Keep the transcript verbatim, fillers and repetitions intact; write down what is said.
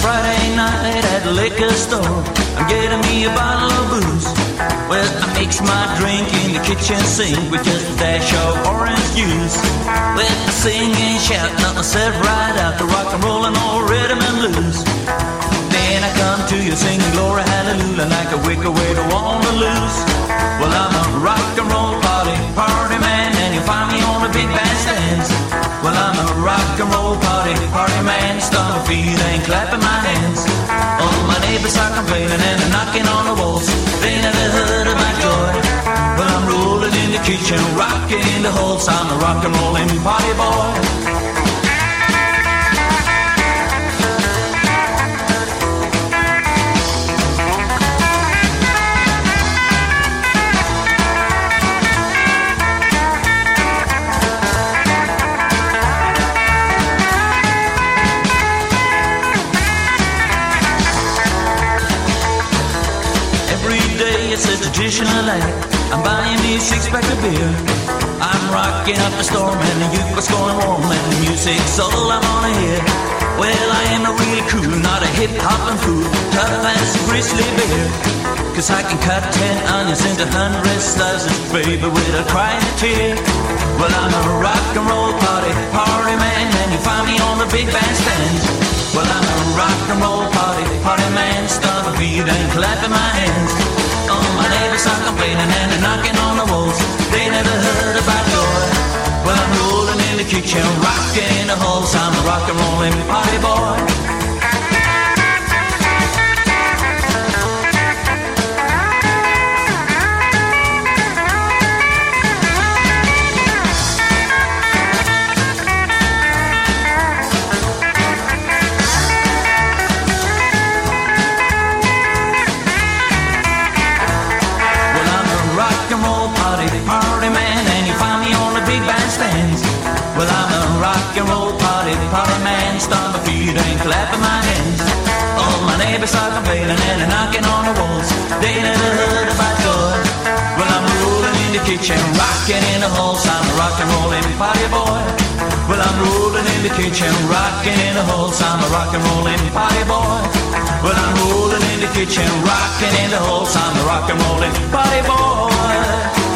Friday night at the liquor store. I'm getting me a bottle of booze. Well, I mix my drink in the kitchen sink with just a dash of orange juice. Well, I sing and shout, knock myself right out to rock and roll and all rhythm and blues. Then I come to you singing glory hallelujah like a wicked way to want to lose. Well, I'm a rock and roll party, party man, and you'll find me on the big bandstands. Well, I'm a rock and roll party, party man, stomping feet and clapping my hands. Oh, my neighbors are complaining and they're knocking on the walls. They never heard of my joy. Well, I'm rolling in the kitchen, rocking in the halls. I'm a rock and rolling party boy. It's a traditional night. I'm buying me a six-pack of beer. I'm rocking up the storm and the jukebox going warm and the music's all I wanna hear. Well, I am a real cool, not a hip-hopping fool, tough as a grizzly bear. Cause I can cut ten onions into hundreds slices, baby, without crying a tear. Well, I'm a rock and roll party, party man, and you find me on the big bandstand. Well, I'm a rock and roll party, party man, stomping feet and clapping my hands. Oh, my neighbors are complaining and they're knocking on the walls. They never heard about joy. Well, I'm rolling in the kitchen, rocking in the halls. I'm a rock and rollin' party boy. Well, I'm a rock and roll party, party man, stomping feet and clapping my hands. All my neighbors are complaining and they're knocking on the walls. They never heard about joy. Well, I'm rolling in the kitchen, rocking in the halls. I'm a rock and rollin' party boy. Well, I'm rolling in the kitchen, rocking in the halls. I'm a rock and rollin' party boy. Well, I'm rolling in the kitchen, rocking in the halls. I'm a rock and rollin' party boy.